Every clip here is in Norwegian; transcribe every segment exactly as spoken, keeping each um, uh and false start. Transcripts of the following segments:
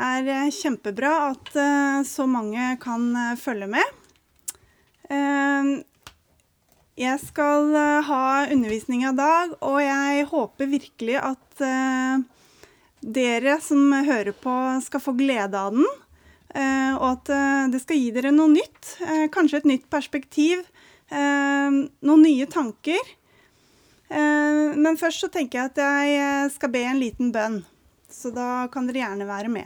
er eh, kjempebra at eh, så mange kan eh, følge med. Eh, Jeg skal eh, ha undervisning i dag, og jeg håper virkelig at eh, dere som hører på skal få glede av den, eh, og at eh, det skal gi dere noe nytt, eh, kanskje et nytt perspektiv, eh, noen nye tanker. Eh, men først så tenker jeg at jeg skal be en liten bønn, så da kan dere gjerne være med.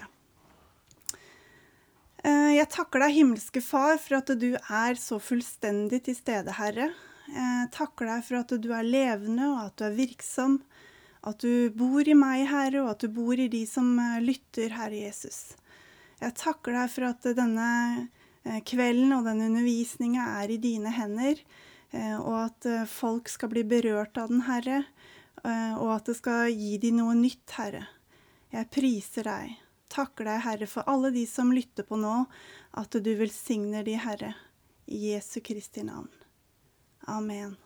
Eh, jeg takker deg, himmelske Far, for at du er så fullstendig til stede, Herre. Jeg takker deg for at du er levende, og at du er virksom, at du bor i meg, Herre, og at du bor i de som lytter, Herre Jesus. Jeg takker deg for at denne kvelden og denne undervisningen er i dine hender, og at folk skal bli berørt av den, Herre, og at det skal gi dem noe nytt, Herre. Jeg priser deg, takker deg, Herre, for alle de som lytter på nå, at du velsigner de, Herre, i Jesu Kristi navn. Amen.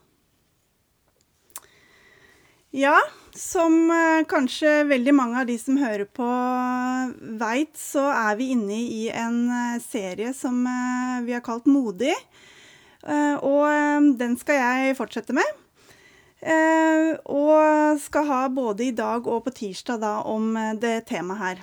Ja, som eh, kanskje veldig mange av de som hører på vet, så er vi inne i en eh, serie som eh, vi har kalt Modig, eh, og eh, den skal jeg fortsette med, eh, og skal ha både i dag og på tirsdag da, om eh, det temaet her.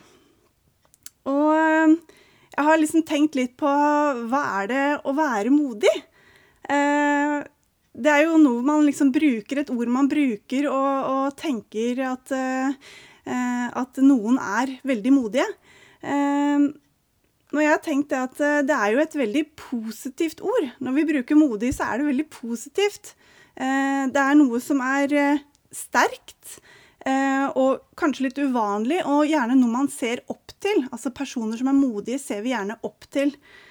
Og eh, jeg har liksom tenkt litt på hva er det å være modig? Eh, Det er jo noe man liksom bruker, et ord man bruker, og, og tenker at, uh, at noen er veldig modige. Uh, når jeg har tenkt det at uh, det er jo et veldig positivt ord. Når vi bruker modig, så er det veldig positivt. Uh, det er noe som er uh, sterkt, uh, og kanskje litt uvanlig, og gjerne noe man ser opp til. Altså personer som er modige ser vi gjerne opp til.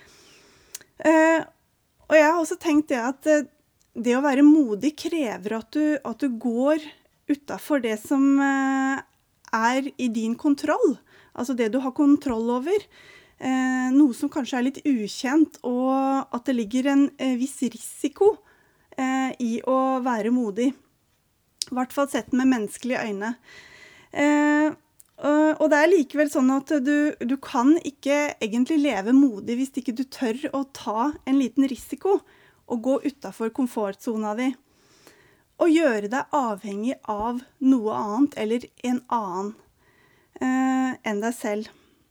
Uh, og jeg har også tenkt det at uh, det å være modig krever at du, at du går utenfor det som eh, er i din kontroll. Altså det du har kontroll over. Eh, noe som kanskje er litt ukjent, og at det ligger en eh, viss risiko eh, i å være modig. I hvert fall sett med menneskelige øyne. Eh, og, og det er likevel sånn at du, du kan ikke egentlig leve modig hvis ikke du tør å ta en liten risiko, og gå utenfor komfortzona di, og gjøre deg avhengig av noe annet, eller en annen eh, enn deg selv.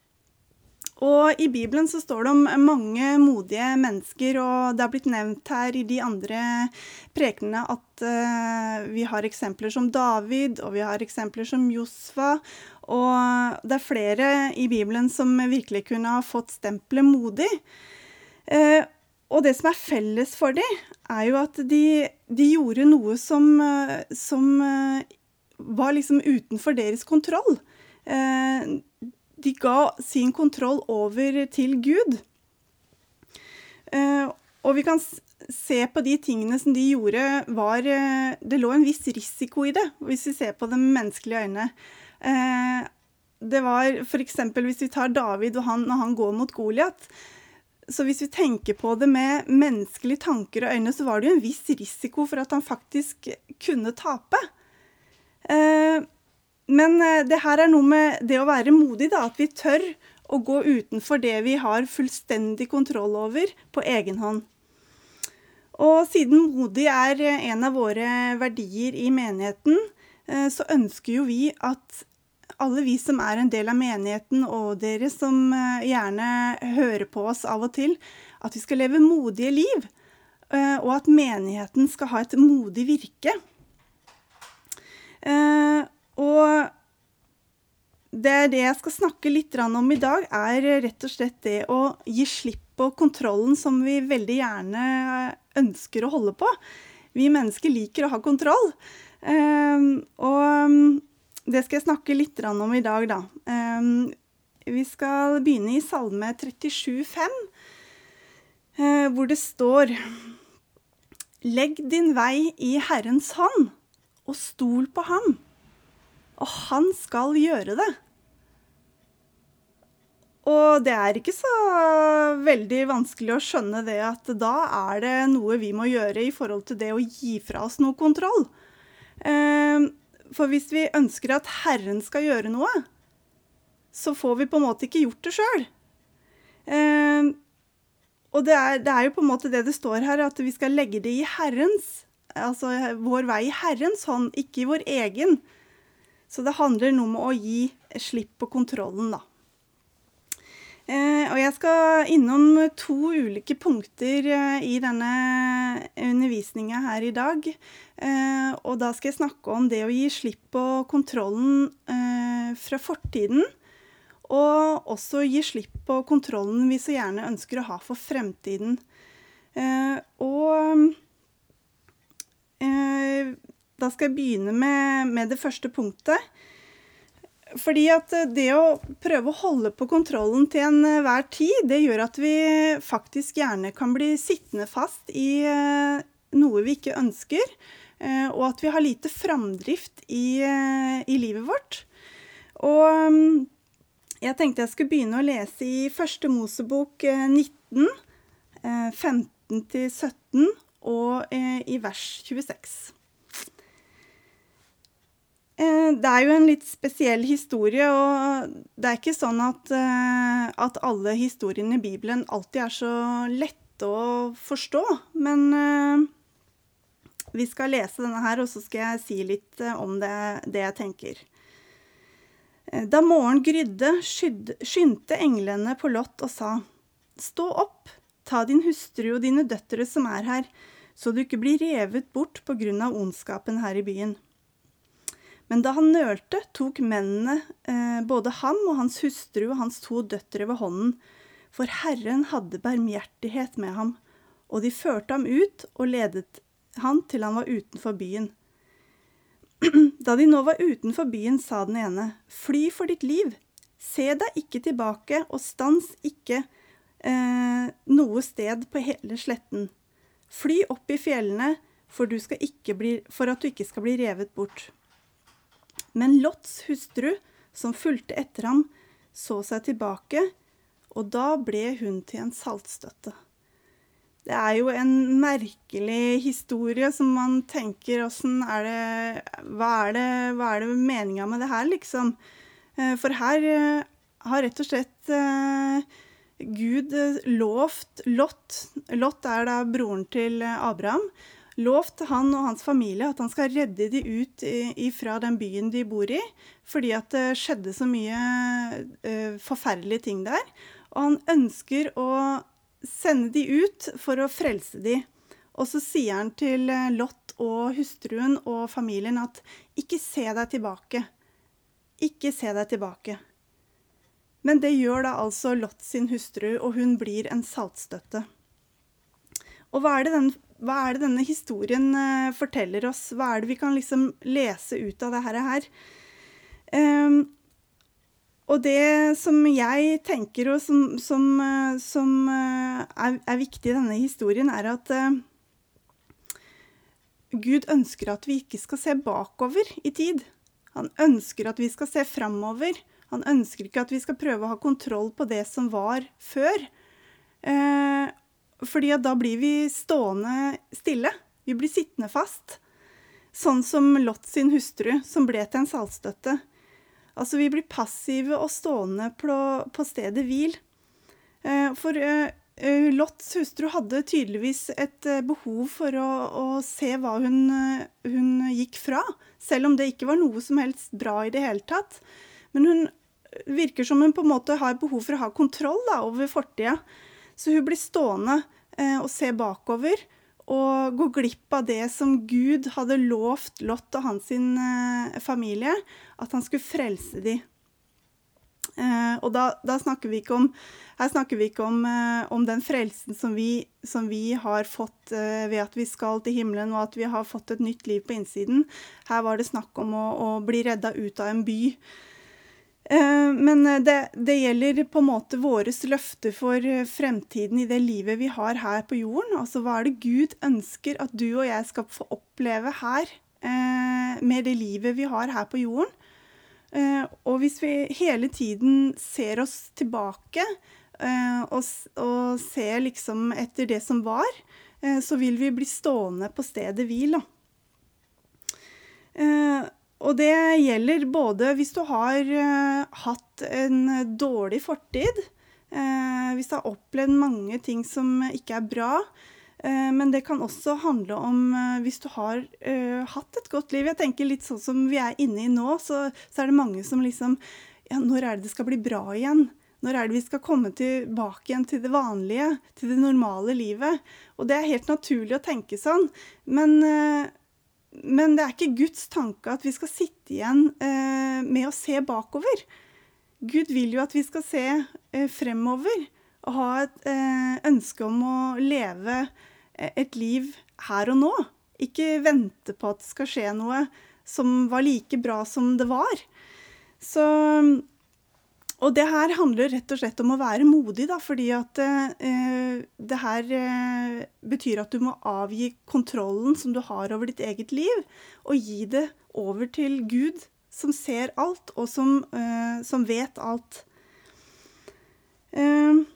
Og i Bibelen så står det om mange modige mennesker, og det har blitt nevnt her i de andre prekenene at eh, vi har eksempler som David, og vi har eksempler som Josva, og det er flere i Bibelen som virkelig kunne ha fått stempelet modig. Eh, Og det som er felles for dem, er jo at de, de gjorde noe som, som var liksom utenfor deres kontroll. De ga sin kontroll over til Gud. Og vi kan se på de tingene som de gjorde, var, det lå en viss risiko i det, hvis vi ser på det med menneskelige øyne. Det var for eksempel hvis vi tar David og han, når han går mot Goliat. Så hvis vi tenker på det med menneskelige tanker og øyne, så var det jo en viss risiko for at han faktisk kunne tape. Eh, men det her er noe med det å være modig, da, at vi tør å gå utenfor det vi har fullstendig kontroll over på egen hånd. Og siden modig er en av våre verdier i menigheten, eh, så ønsker jo vi at alle vi som er en del av menigheten, og dere som gjerne hører på oss av og til, at vi skal leve modige liv, og at menigheten skal ha et modig virke. Og det er det jeg skal snakke litt om i dag, er rett og slett det å gi slipp på kontrollen som vi veldig gjerne ønsker å holde på. Vi mennesker liker å ha kontroll, og det skal jeg snakke litt om i dag da. Um, vi skal begynne i Salme trettisju fem, uh, hvor det står: Legg din vei i Herrens hånd, og stol på ham, og han skal gjøre det. Og det er ikke så veldig vanskelig å skjønne det, at da er det noe vi må gjøre i forhold til det å gi fra oss noe kontroll. Um, For hvis vi ønsker at Herren skal gjøre noe, så får vi på en måte ikke gjort det selv. Eh, og det er, det er jo på en måte det det står her, at vi skal legge det i Herrens, altså vår vei i Herrens hånd, ikke i vår egen. Så det handler noe om å gi slipp på kontrollen da. Eh, og jeg skal innom to ulike punkter eh, i denne undervisningen her i dag. Eh, og da skal jeg snakke om det å gi slipp på kontrollen eh, fra fortiden, og også gi slipp på kontrollen vi så gjerne ønsker å ha for fremtiden. Eh, og eh, da skal jeg begynne med, med det første punktet. Fordi at det å prøve å holde på kontrollen til enhver tid, det gjør at vi faktisk gjerne kan bli sittende fast i eh, noe vi ikke ønsker, eh, og at vi har lite framdrift i, eh, i livet vårt. Og jeg tenkte jeg skulle begynne å lese i første Mosebok eh, nitten, eh, femten til sytten og eh, i vers tjueseks. Det er jo en litt spesiell historie, og det er ikke sånn at, at alle historiene i Bibelen alltid er så lette å forstå, men vi skal lese denne her, og så skal jeg si litt om det, det jeg tenker. Da morgen grydde, skyndte englene på Lot og sa, «Stå opp, ta din hustru og dine døtre som er her, så du ikke blir revet bort på grunn av ondskapen her i byen.» Men da han nølte, tok mennene eh, både ham og hans hustru og hans to døtre ved hånden, for Herren hadde barmhjertighet med ham, og de førte ham ut og ledet han til han var utenfor byen. Da de nå var utenfor byen, sa den ene, «Fly for ditt liv, se deg ikke tilbake og stans ikke eh, noe sted på hele sletten. Fly opp i fjellene, for, du skal ikke bli, for at du ikke skal bli revet bort.» Men Lots hustru, som fulgte etter ham, så seg tilbake, og da ble hun til en saltstøtte. Det er jo en merkelig historie som man tenker, hvordan er det, hva er det, hva er det meningen med det her, liksom? For her har rett og slett Gud lovt Lot, Lot er da broren til Abraham, lovt han og hans familie at han skal redde de ut ifra den byen de bor i, fordi at det skjedde så mye uh, forferdelige ting der. Og han ønsker å sende de ut for å frelse de. Og så sier han til Lot og hustruen og familien at ikke se deg tilbake. Ikke se deg tilbake. Men det gjør da altså Lot sin hustru, og hun blir en saltstøtte. Og hva er det den Hva er det denne historien uh, forteller oss? Hva er det vi kan liksom lese ut av det her? Um, og det som jeg tenker, og som, som, uh, som uh, er, er viktig i denne historien, er at uh, Gud ønsker at vi ikke skal se bakover i tid. Han ønsker at vi skal se fremover. Han ønsker ikke at vi skal prøve å ha kontroll på det som var før. Uh, Fordi at da blir vi stående stille. Vi blir sittende fast. Sånn som Lot sin hustru, som ble til en saltstøtte. Altså vi blir passive og stående på, på stedet hvil. For Lots hustru hadde tydeligvis et behov for å, å se hva hun, hun gikk fra. Selv om det ikke var noe som helst bra i det hele tatt. Men hun virker som hun på en måte har behov for å ha kontroll da, over fortida. Så hun blir stående eh, og se bakover, og gå glipp av det som Gud hadde lovt Lot og hans sin, eh, familie, at han skulle frelse de. Eh, og da, da snakker vi ikke om, her snakker vi ikke om, eh, om den frelsen som vi, som vi har fått eh, ved at vi skal til himmelen, og at vi har fått et nytt liv på innsiden. Her var det snakk om å, å bli reddet ut av en by. Men det, det gjelder på en måte våres løfte for fremtiden i det livet vi har her på jorden. Altså hva er det Gud ønsker at du og jeg skal få oppleve her med det livet vi har her på jorden? Og hvis vi hele tiden ser oss tilbake og, og ser liksom etter det som var, så vil vi bli stående på stedet hvil da. Og det gjelder både hvis du har eh, hatt en dårlig fortid, eh, hvis du har opplevd mange ting som ikke er bra, eh, men det kan også handle om eh, hvis du har eh, hatt et godt liv. Jeg tenker litt sånn som vi er inne i nå, så, så er det mange som liksom, ja, når er det det skal bli bra igjen? Når er det vi skal komme tilbake igjen til det vanlige, til det normale livet? Og det er helt naturlig å tenke sånn, men... Eh, Men det er ikke Guds tanke at vi skal sitte igjen eh, med å se bakover. Gud vil jo at vi skal se eh, fremover og ha et eh, ønske om å leve et liv her og nå. Ikke vente på at det skal skje noe som var like bra som det var. Så, og det her handler rett og slett om å være modig, da, fordi at eh, det her eh, betyr at du må avgi kontrollen som du har over ditt eget liv, og gi det over til Gud, som ser alt, og som, eh, som vet alt. Eh,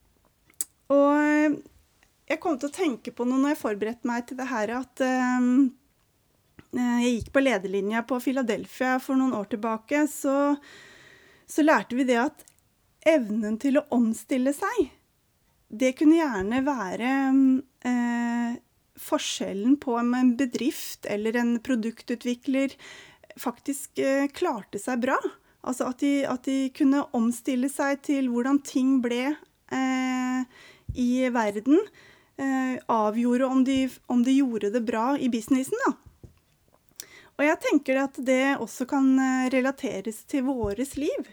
og jeg kom til å tenke på noe når jeg forberedte meg til det her, at eh, jeg gikk på lederlinja på Philadelphia for noen år tilbake, så så lærte vi det at evnen til å omstille seg, det kunne gjerne være eh, forskjellen på om en bedrift eller en produktutvikler faktisk eh, klarte seg bra. Altså at de, at de kunne omstille seg til hvordan ting ble eh, i verden, eh, avgjorde om de, om de gjorde det bra i businessen, da. Og jeg tenker at det også kan relateres til våres liv.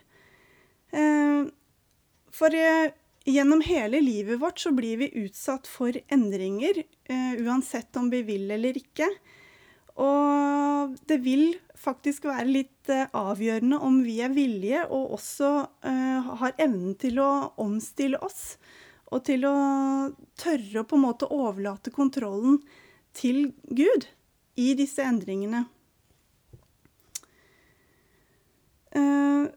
For gjennom hele livet vårt så blir vi utsatt for endringer, uansett om vi vil eller ikke. Og det vil faktisk være litt avgjørende om vi er villige og også har evnen til å omstille oss, og til å tørre å på en måte overlate kontrollen til Gud i disse endringene. Uh,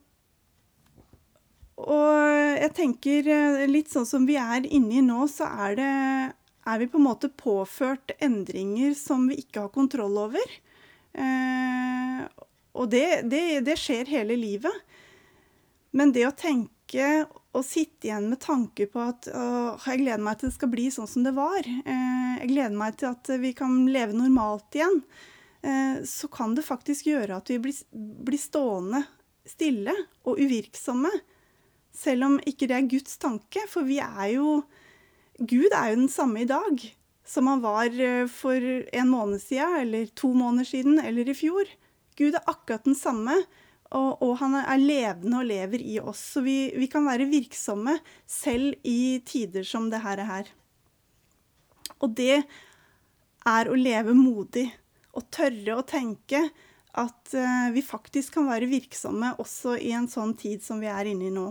og jeg tenker litt sånn som vi er inne i nå, så er, det, er vi på en måte påført endringer som vi ikke har kontroll over. Uh, og det, det, det skjer hele livet. Men det å tenke og sitte igjen med tanker på at uh, jeg gleder meg til det skal bli sånn som det var. Uh, jeg gleder meg til at vi kan leve normalt igjen. Uh, så kan det faktisk gjøre at vi blir, blir stående stille og uvirksomme, selv om ikke det er Guds tanke, for vi er jo, Gud er jo den samme i dag, som han var for en måned siden, eller to måneder siden, eller i fjor. Gud er akkurat den samme, og, og han er levende og lever i oss, så vi, vi kan være virksomme selv i tider som det her er her. Og det er å leve modig, og tørre å tenke at uh, vi faktisk kan være virksomme også i en sånn tid som vi er inne i nå.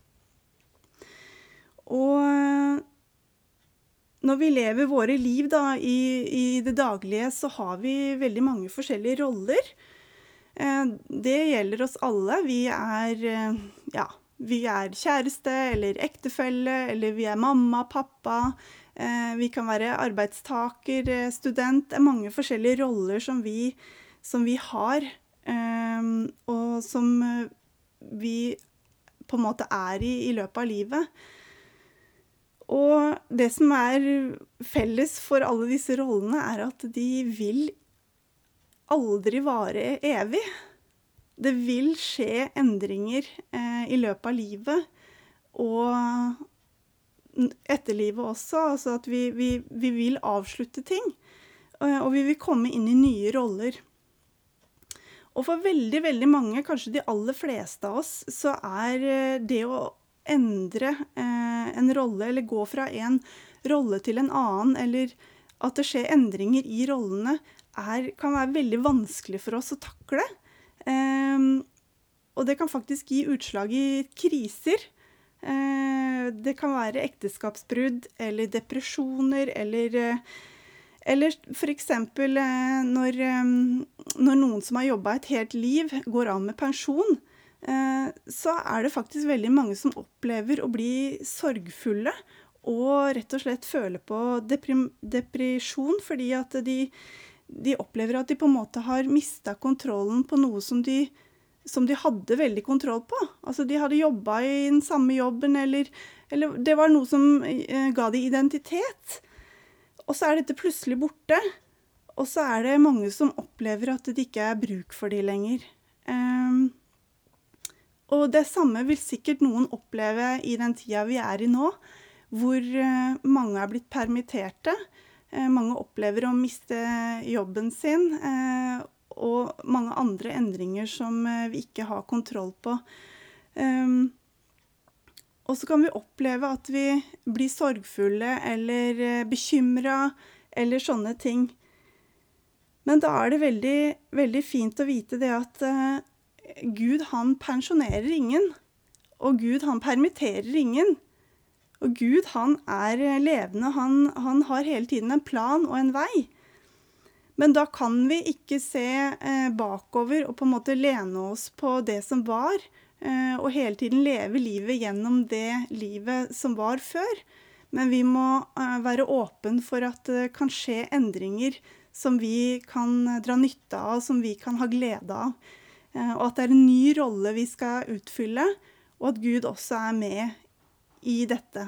Og uh, når vi lever våre liv da, i, i det daglige, så har vi veldig mange forskjellige roller. Uh, det gjelder oss alle. Vi er, uh, ja, vi er kjæreste eller ektefelle, eller vi er mamma, pappa. Uh, vi kan være arbeidstaker, student. Det er mange forskjellige roller som vi som vi har, um, og som vi på en måte er i i løpet av livet. Og det som er felles for alle disse rollene er at de vil aldri vare evig. Det vil skje endringer eh, i løpet av livet, og etter livet også, altså at vi, vi, vi vil avslutte ting, og vi vil komme inn i nye roller. Og for veldig, veldig mange, kanskje de aller fleste av oss, så er det å endre eh, en rolle, eller gå fra en rolle til en annen, eller at det skjer endringer i rollene, er, kan være veldig vanskelig for oss å takle. Eh, og det kan faktisk gi utslag i kriser. Eh, det kan være ekteskapsbrudd, eller depresjoner, eller... Eh, Eller for eksempel når, når noen som har jobbet et helt liv går av med pensjon, så er det faktisk veldig mange som opplever å bli sorgfulle og rett og slett føler på deprim- depresjon, fordi at de, de opplever at de på en måte har mistet kontrollen på noe som de, som de hadde veldig kontroll på. Altså de hadde jobbet i den samme jobben, eller, eller det var noe som eh, ga de identitet. Og så er dette plutselig borte, og så er det mange som opplever at det ikke er bruk for de lenger. Um, og det samme vil sikkert noen oppleve i den tida vi er i nå, hvor uh, mange er blitt permitterte. Uh, mange opplever å miste jobben sin, uh, og mange andre endringer som uh, vi ikke har kontroll på. Um, og så kan vi oppleve at vi blir sorgfulle, eller uh, bekymret, eller sånne ting. Men da er det veldig, veldig fint å vite det at uh, Gud, han pensjonerer ingen, og Gud, han permitterer ingen. Og Gud, han er levende, han, han har hele tiden en plan og en vei. Men da kan vi ikke se uh, bakover og på en måte lene oss på det som var, uh, og hele tiden leve livet gjennom det livet som var før. Men vi må uh, være åpen for at det kan skje endringer som vi kan dra nytte av, som vi kan ha glede av. Eh, og at det er en ny rolle vi skal utfylle, og at Gud også er med i dette.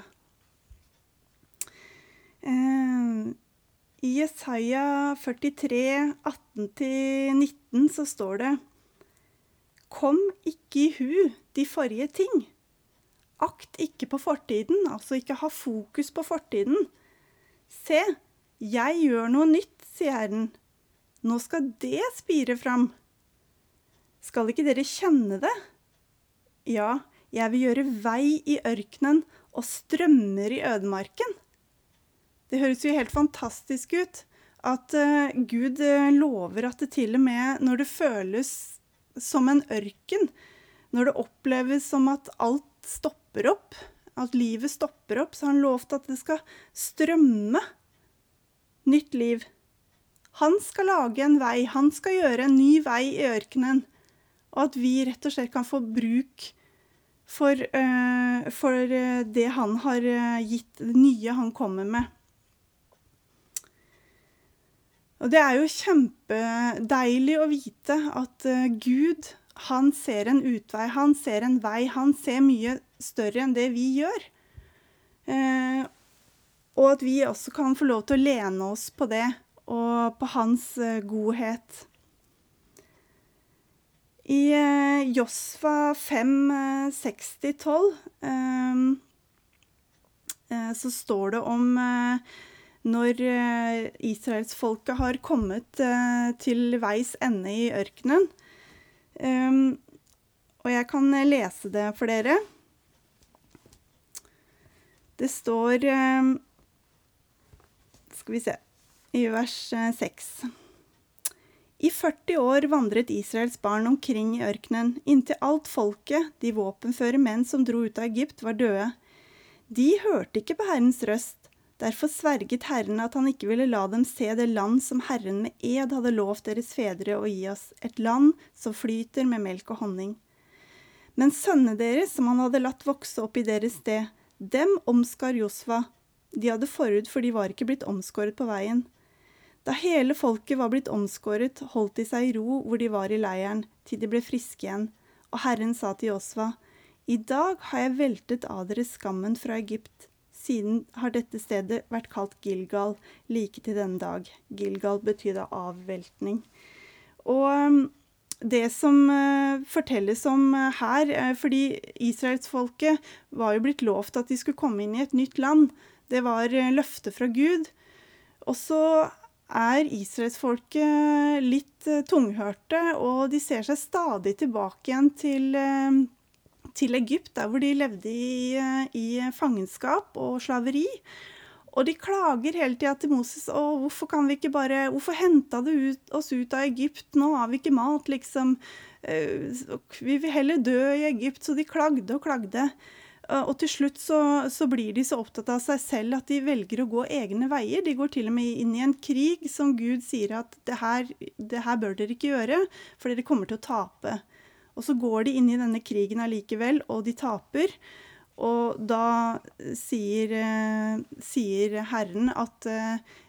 Eh, I Jesaja førtitre, atten til nitten så står det: Kom ikke i hu de forrige ting. Akt ikke på fortiden, altså ikke ha fokus på fortiden. Se, jeg gjør noe nytt, sier Herren. Nå skal det spire fram. Skal ikke dere kjenne det? Ja, jeg vil gjøre vei i ørkenen og strømmer i ødemarken. Det høres jo helt fantastisk ut at uh, Gud uh, lover at det til og med når det føles som en ørken, når det oppleves som at alt stopper opp, at livet stopper opp, så har han lovt at det skal strømme nytt liv. Han skal lage en vei, han skal gjøre en ny vei i ørkenen, og at vi rett og slett kan få bruk for, uh, for det han har gitt, det nye han kommer med. Og det er jo kjempedeilig å vite at uh, Gud, han ser en utvei, han ser en vei, han ser mye større enn det vi gjør. Uh, og at vi også kan få lov til å lene oss på det, og på hans uh, godhet. I uh, Josva fem, seksti, tolv uh, uh, så står det om uh, når uh, Israelsfolket har kommet uh, til veis ende i ørkenen. Um, og jeg kan lese det for dere. Det står, uh, skal vi se, i vers seks. I førti år vandret Israels barn omkring i ørkenen, inntil alt folket, de våpenføre menn som dro ut av Egypt, var døde. De hørte ikke på Herrens røst. Derfor sverget Herren at han ikke ville la dem se det land som Herren med ed hadde lovt deres fedre å gi oss, et land som flyter med melk og honning. Men sønnene deres, som han hadde latt vokse opp i deres sted, dem omskar Josva. De hadde forut, for de var ikke blitt omskåret på veien. Da hele folket var blitt omskåret, holdt de seg i ro hvor de var i leiren, til de ble friske igjen. Og Herren sa til Josva: I dag har jeg veltet av dere skammen fra Egypt. Siden har dette stedet vært kalt Gilgal, like til denne dag. Gilgal betyr da avveltning. Og det som uh, fortelles om uh, her, uh, fordi Israelsfolket var jo blitt lovt at de skulle komme inn i et nytt land. Det var uh, løfte fra Gud. Og så er Israelsfolket litt uh, tunghørte, og de ser seg stadig tilbake igjen til, uh, til Egypt, der hvor de levde i, uh, i fangenskap og slaveri. Og de klager hele tiden til Moses: Å, hvorfor kan vi ikke bare, hvorfor hentet du ut, oss ut av Egypt? Nå har vi ikke mat, liksom. Uh, vi vil heller dø i Egypt. Så de klagde og klagde. Uh, og til slutt så, så blir de så opptatt av seg selv at de velger å gå egne veier. De går til og med inn i en krig som Gud sier at det her, det her bør dere ikke gjøre, for dere kommer til å tape. Og så går de inn i denne krigen allikevel, og de taper. Og da sier, uh, sier Herren at uh,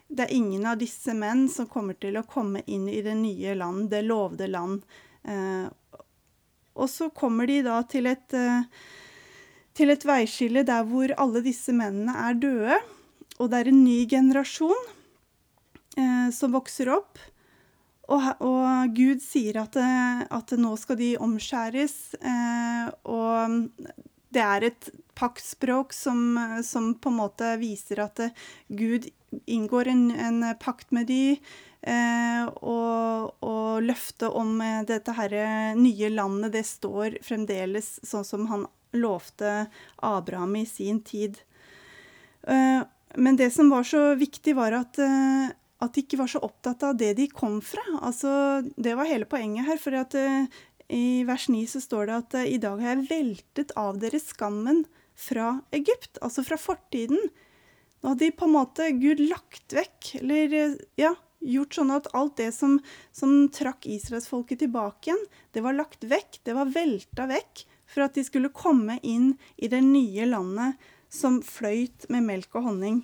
det er ingen av disse menn som kommer til å komme inn i det nye land, det lovede land. Eh, og så kommer de da til et, eh, til et veiskille der hvor alle disse mennene er døde, og det er en ny generasjon eh, som vokser opp. Og, og Gud sier at, at nå skal de omskjæres, eh, og det er et paktspråk som, som på en måte viser at Gud inngår en, en pakt med de, eh, og, og løftet om dette her nye landet, det står fremdeles sånn som han lovte Abraham i sin tid. Eh, men det som var så viktig var at at de ikke var så opptatt av det de kom fra. Altså, det var hele poenget her, for at, uh, i vers ni så står det at uh, i dag har jeg veltet av dere skammen fra Egypt, altså fra fortiden. Nå hadde de på en måte Gud lagt vekk, eller uh, ja, gjort sånn at alt det som, som trakk Israelsfolket tilbake igjen, det var lagt vekk, det var velta vekk, for at de skulle komme inn i det nye landet som fløyt med melk og honning.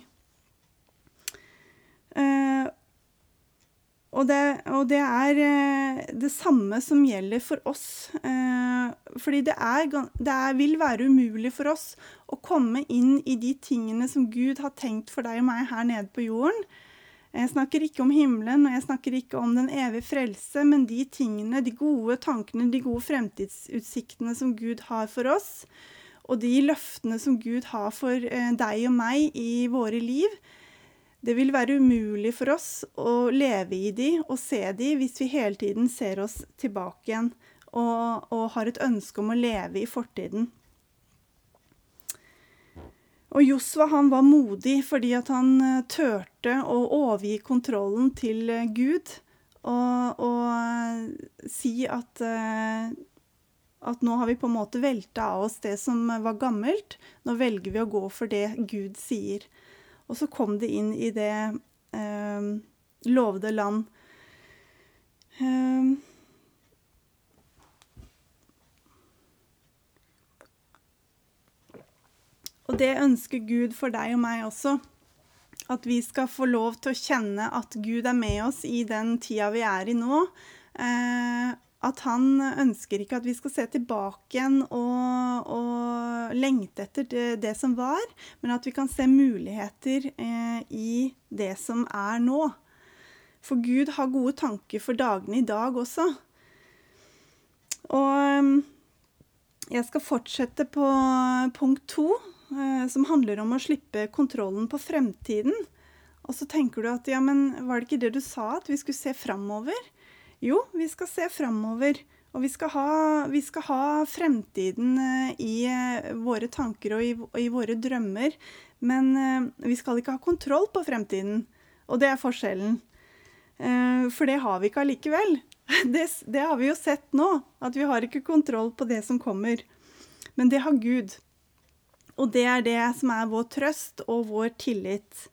Uh, og, det, og det er uh, det samme som gjelder for oss, uh, fordi det, er, det er, vil være umulig for oss å komme inn i de tingene som Gud har tenkt for deg og meg her nede på jorden. Jeg snakker ikke om himmelen, og jeg snakker ikke om den evige frelse, men de tingene, de gode tankene, de gode fremtidsutsiktene som Gud har for oss, og de løftene som Gud har for uh, deg og meg i våre liv. Det vil være umulig for oss å leve i de og se de hvis vi hele tiden ser oss tilbake igjen og, og har et ønske om å leve i fortiden. Og Josva, han var modig fordi at han tørte å overgi kontrollen til Gud og, og si at, at nå har vi på en måte veltet av oss det som var gammelt. Nå velger vi å gå for det Gud sier. Og så kom det inn i det eh, lovede land. Eh, og det ønsker Gud for deg og meg også. At vi skal få lov til å kjenne at Gud er med oss i den tida vi er i nå. Eh, at han ønsker ikke at vi skal se tilbake igjen og, og lengte etter det, det som var, men at vi kan se muligheter eh, i det som er nå. For Gud har gode tanker for dagene i dag også. Og jeg skal fortsette på punkt to, eh, som handler om å slippe kontrollen på fremtiden. Og så tenker du at, ja, men var det ikke det du sa, at vi skulle se fremover? Jo, vi skal se fremover, og vi skal ha, vi skal ha fremtiden i våre tanker og i, og i våre drømmer, men vi skal ikke ha kontroll på fremtiden, og det er forskjellen. For det har vi ikke allikevel. Det, det har vi jo sett nå, at vi har ikke kontroll på det som kommer, men det har Gud. Og det er det som er vår trøst og vår tillit.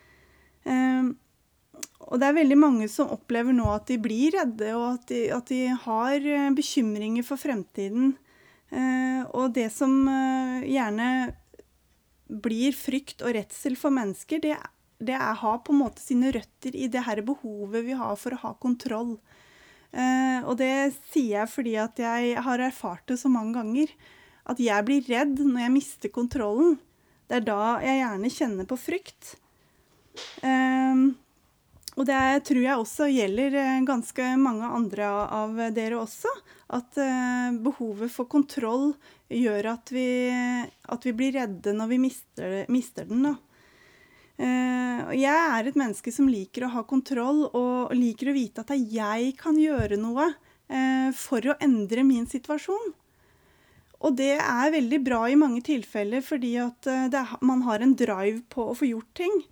Og det er veldig mange som opplever nå at de blir redde, og at de, at de har bekymringer for fremtiden. Eh, og det som eh, gjerne blir frykt og redsel for mennesker, det, det er, har på en måte sine røtter i det her behovet vi har for å ha kontroll. Eh, og det sier jeg fordi at jeg har erfart det så mange ganger. At jeg blir redd når jeg mister kontrollen. Det er da jeg gjerne kjenner på frykt. Eh, Og det tror jeg også gjelder ganske mange andre av dere også, at behovet for kontroll gjør at vi, at vi blir redde når vi mister, mister den. Da. Jeg er et menneske som liker å ha kontroll, og liker å vite at jeg kan gjøre noe for å endre min situasjon. Og det er veldig bra i mange tilfeller, fordi at det, man har en drive på å få gjort ting.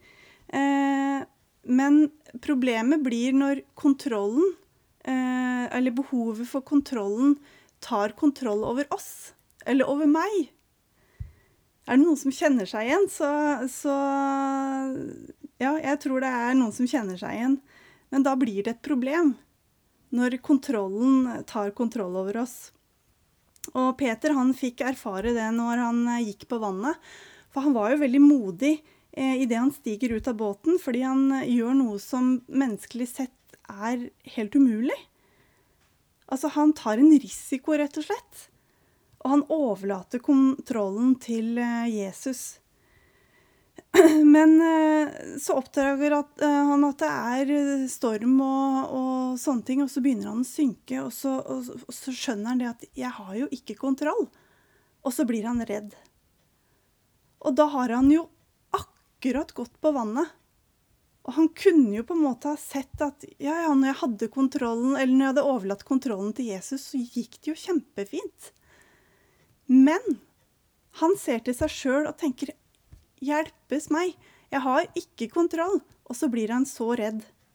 Men problemet blir når kontrollen, eh, eller behovet for kontrollen, tar kontroll over oss, eller over meg. Er det noen som kjenner seg igjen, så, så ja, jeg tror det er noen som kjenner seg igjen. Men da blir det et problem, når kontrollen tar kontroll over oss. Og Peter, han fikk erfare det når han gikk på vannet, for han var jo veldig modig eh, i det han stiger ut av båten, fordi han eh, gjør noe som menneskelig sett er helt umulig. Altså, han tar en risiko, rett og slett. Og han overlater kontrollen til eh, Jesus. Men eh, så oppdager at, eh, han at det er storm og, og sånne ting, og så begynner han å synke, og så, og, og så skjønner han det at jeg har jo ikke kontroll. Og så blir han redd. Og da har han jo akkurat gått på vannet. Og han kunne jo på en måte ha sett at ja, ja, når jeg hadde kontrollen, eller når jeg hadde overlatt kontrollen til Jesus, så gikk det jo kjempefint. Men han ser til seg selv og tenker, hjelpes meg, jeg har ikke kontroll, og så blir han så redd.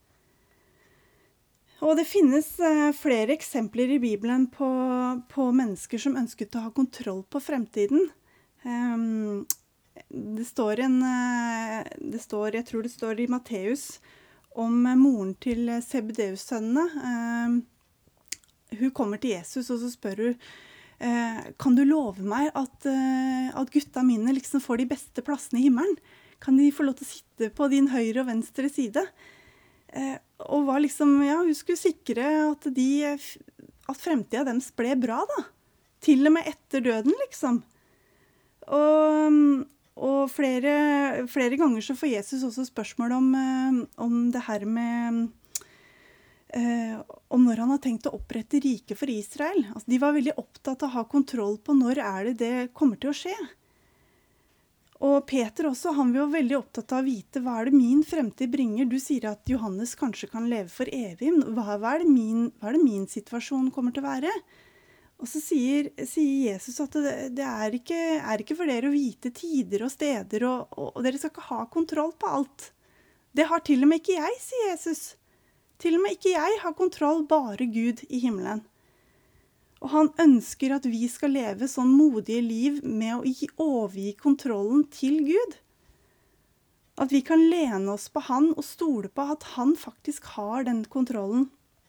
Og det finnes eh, flere eksempler i Bibelen på, på mennesker som ønsket å ha kontroll på fremtiden. Um, det står en, uh, det står, jeg tror det står i Matteus, om uh, moren til Zebedeus-sønnene. Uh, hun kommer til Jesus, og så spør hun, Eh, kan du love meg at, eh, at gutta mine liksom får de beste plassene i himmelen? Kan de få lov til å sitte på din høyre og venstre side? Eh, og var liksom, ja, hun skulle sikre at, de, at fremtiden deres ble bra da. Til og med etter døden, liksom. Og, og flere, flere ganger så får Jesus også spørsmål om, om det her med... Eh, om når han har tenkt å opprette rike for Israel. Altså, de var veldig opptatt av å ha kontroll på når er det det kommer til å skje. Og Peter også, han var jo veldig opptatt av å vite hva er det min fremtid bringer. Du sier at Johannes kanskje kan leve for evig. Hva, hva, er, det min, hva er det min situasjon kommer til å være? Og så sier, sier Jesus at det, det er, ikke, er ikke for dere å vite tider og steder, og, og, og dere skal ikke ha kontroll på alt. Det har til og med ikke jeg, sier Jesus. Til og med ikke jeg har kontroll, bare Gud i himmelen. Og han ønsker at vi skal leve sånn modige liv med å gi, overgi kontrollen til Gud. At vi kan lene oss på han og stole på at han faktisk har den kontrollen.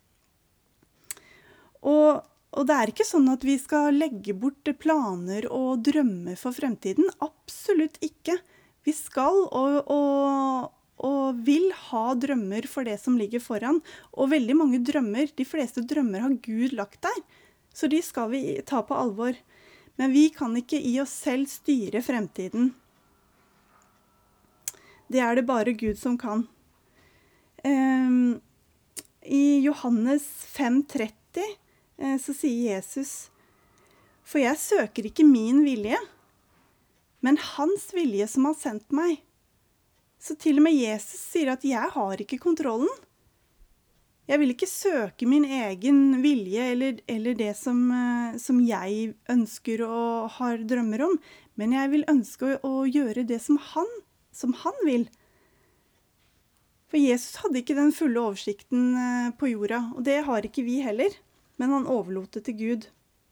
Og, og det er ikke sånn at vi skal legge bort planer og drømmer for fremtiden. Absolutt ikke. Vi skal og... og og vil ha drømmer for det som ligger foran. Og veldig mange drømmer, de fleste drømmer har Gud lagt der, så de skal vi ta på alvor. Men vi kan ikke i oss selv styre fremtiden. Det er det bare Gud som kan. Um, I Johannes fem tretti uh, så sier Jesus, for jeg søker ikke min vilje, men hans vilje som har sendt meg. Så til og med Jesus sier at jeg har ikke kontrollen. Jeg vil ikke søke min egen vilje eller, eller det som, som jeg ønsker og har drømmer om, men jeg vil ønske å, å gjøre det som han, som han vil. For Jesus hadde ikke den fulle oversikten på jorda, og det har ikke vi heller, men han overlot det til Gud.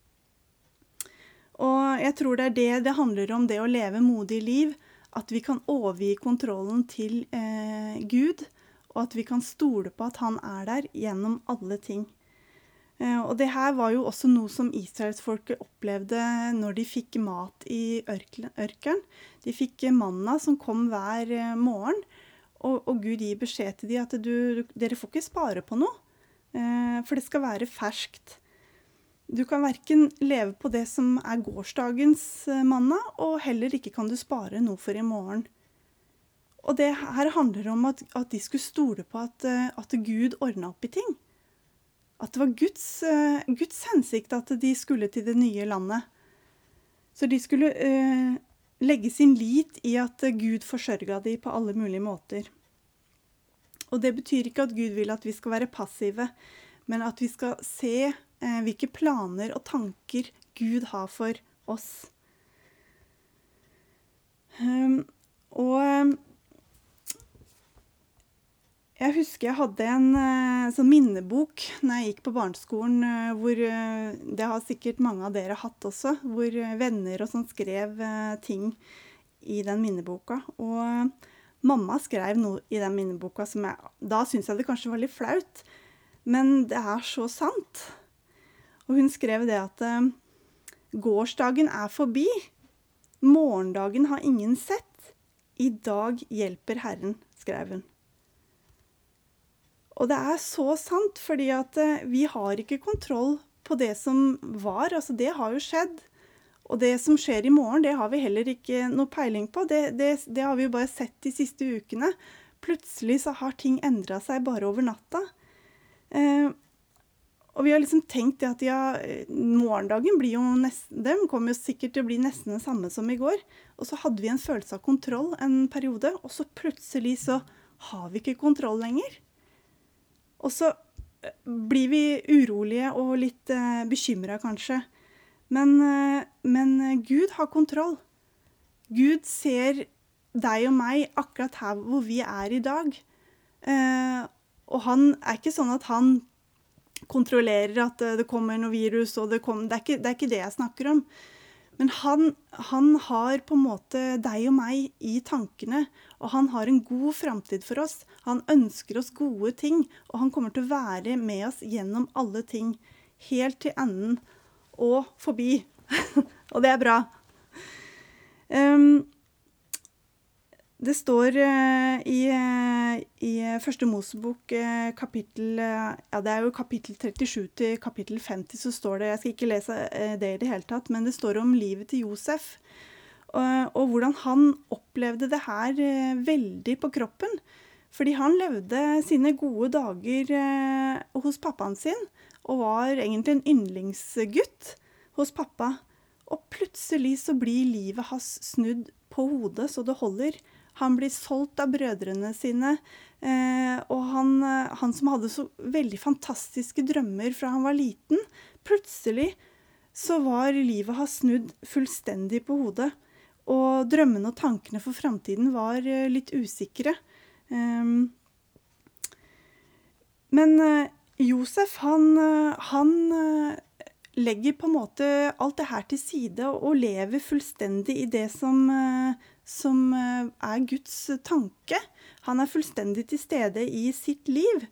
Og jeg tror det er det det handler om, det å leve modig liv, at vi kan overgi kontrollen til eh, Gud, og at vi kan stole på at han er der gjennom alle ting. Eh, og det her var jo også noe som Israelsfolket opplevde når de fikk mat i ørkenen. De fikk manna som kom hver eh, morgen, og, og Gud gir beskjed til dem at du, dere får ikke spare på noe, eh, for det skal være ferskt. Du kan hverken leve på det som er gårsdagens manna, og heller ikke kan du spare noe for i morgen. Og det her handler om at, at de skulle stole på at, at Gud ordnet opp i ting. At det var Guds, Guds hensikt at de skulle til det nye landet. Så de skulle uh, legge sin lit i at Gud forsørget dem på alle mulige måter. Og det betyr ikke at Gud vil at vi skal være passive, men at vi skal se eh, hvilke planer og tanker Gud har for oss. Um, og jeg husker jeg hadde en uh, sånn minnebok når jeg gikk på barneskolen, uh, hvor uh, det har sikkert mange av dere hatt også, hvor uh, venner og sånn skrev uh, ting i den minneboka. Og uh, mamma skrev noe i den minneboka som jeg, da syntes jeg det kanskje var litt flaut, men det er så sant. Og hun skrev det at uh, gårsdagen er forbi, morgendagen har ingen sett, I dag hjelper Herren, skrev hun. Og det er så sant, fordi at eh, vi har ikke kontroll på det som var, altså det har jo skjedd. Og det som skjer i morgen, det har vi heller ikke noe peiling på. Det, det, det har vi jo bare sett de siste ukene. Plutselig så har ting endret seg bare over natta. Eh, og vi har liksom tenkt det at ja, morgendagen blir jo nesten, den kommer jo sikkert til å bli nesten det samme som i går. Og så hadde vi en følelse av kontroll en periode, og så plutselig så har vi ikke kontroll lenger. Og så blir vi urolige og litt eh, bekymret kanskje. Men, eh, men Gud har kontroll. Gud ser deg og meg akkurat her hvor vi er i dag. Eh, og han er ikke sånn at han kontrollerer at det kommer noe virus, og det, kommer, det, er ikke, det er ikke det jeg snakker om. Men han, han har på en måte deg og meg i tankene, og han har en god fremtid for oss. Han ønsker oss gode ting, og han kommer til å være med oss gjennom alle ting, helt til enden og forbi. Og det er bra. Um, det står uh, i, uh, i første Mosebok uh, kapittel, uh, ja det er jo kapittel trettisju til kapittel femti, så står det, jeg skal ikke lese uh, det i det hele tatt, men det står om livet til Josef, uh, og hvordan han opplevde det her uh, veldig på kroppen, fordi han levde sine gode dager uh, hos pappaen sin, og var egentlig en yndlingsgutt hos pappa, og plutselig så blir livet hans snudd på hodet, så det holder. Han blir solgt av brødrene sine, eh, og han, han som hadde så veldig fantastiske drømmer fra han var liten, plutselig så var livet hans snudd fullstendig på hodet, og drømmene og tankene for fremtiden var eh, litt usikre. Um, men eh, Josef, han, han legger på en måte alt det her til side og lever fullstendig i det som, som er Guds tanke. Han er fullstendig til stede i sitt liv.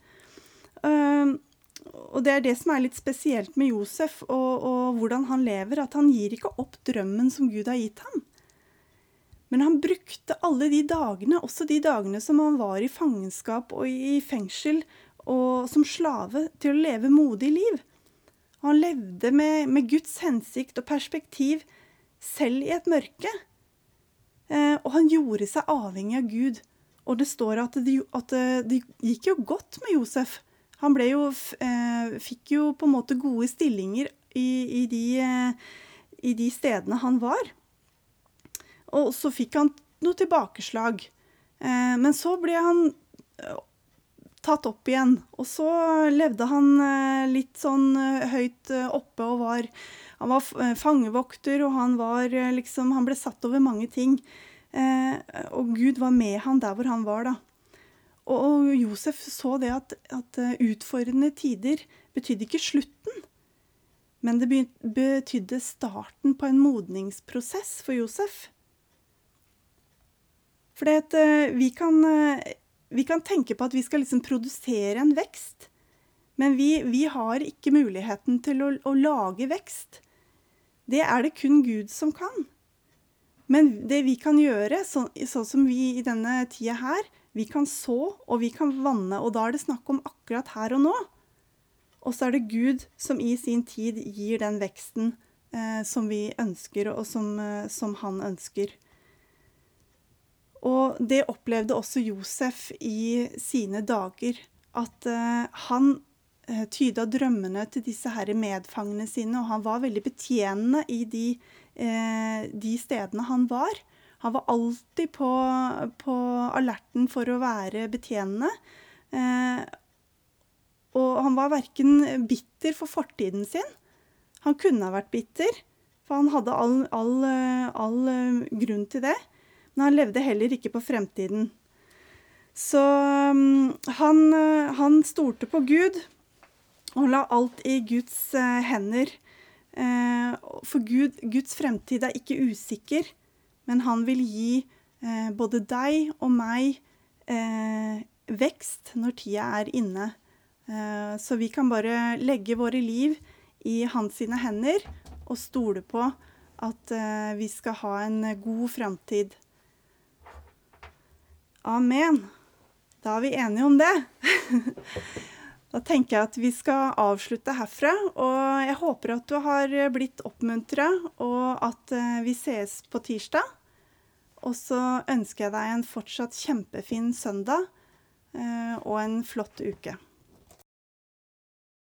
Og det er det som er litt spesielt med Josef og, og hvordan han lever, at han gir ikke opp drømmen som Gud har gitt ham. Men han brukte alle de dagene, også de dagene som han var i fangenskap og i fengsel, og som slave, til å leve modig liv. Han levde med, med Guds hensikt og perspektiv selv i et mørke. Eh, og han gjorde seg avhengig av Gud. Og det står at det, at det gikk jo godt med Josef. Han ble jo, eh, fikk jo på en måte gode stillinger i, i, de, eh, i de stedene han var. Og så fikk han noe tilbakeslag. Eh, men så ble han tatt opp igjen, og så levde han eh, litt sånn eh, høyt eh, oppe, og var, han var f- fangevokter, og han, var, eh, liksom, han ble satt over mange ting, eh, og Gud var med han der hvor han var da. Og, og Josef så det at, at uh, utfordrende tider betydde ikke slutten, men det be- betydde starten på en modningsprosess for Josef. Fordi at uh, vi kan... Uh, Vi kan tenke på at vi skal liksom produsere en vekst, men vi, vi har ikke muligheten til å, å lage vekst. Det er det kun Gud som kan. Men det vi kan gjøre, så, sånn som vi i denne tida her, vi kan så og vi kan vanne, og da er det snakk om akkurat her og nå. Og så er det Gud som i sin tid gir den veksten eh, som vi ønsker, og som, eh, som han ønsker. Og det opplevde også Josef i sine dager, at uh, han uh, tyda drømmene til disse her medfangene sine, og han var veldig betjenende i de, uh, de stedene han var. Han var alltid på, på alerten for å være betjenende, uh, og han var hverken bitter for fortiden sin. Han kunne ha vært bitter, for han hadde all, all, all grunn til det. Men han levde heller ikke på fremtiden. Så um, han, han stolte på Gud, og la alt i Guds uh, hender. Uh, for Gud, Guds fremtid er ikke usikker, men han vil gi uh, både deg og meg uh, vekst når tida er inne. Uh, så vi kan bare legge våre liv i hans sine hender, og stole på at uh, vi skal ha en god fremtid. Amen. Da er vi enige om det. Da tenker jeg at vi skal avslutte herfra, og jeg håper at du har blitt oppmuntret, og at eh, vi ses på tirsdag. Og så ønsker jeg deg en fortsatt kjempefin søndag, eh, og en flott uke.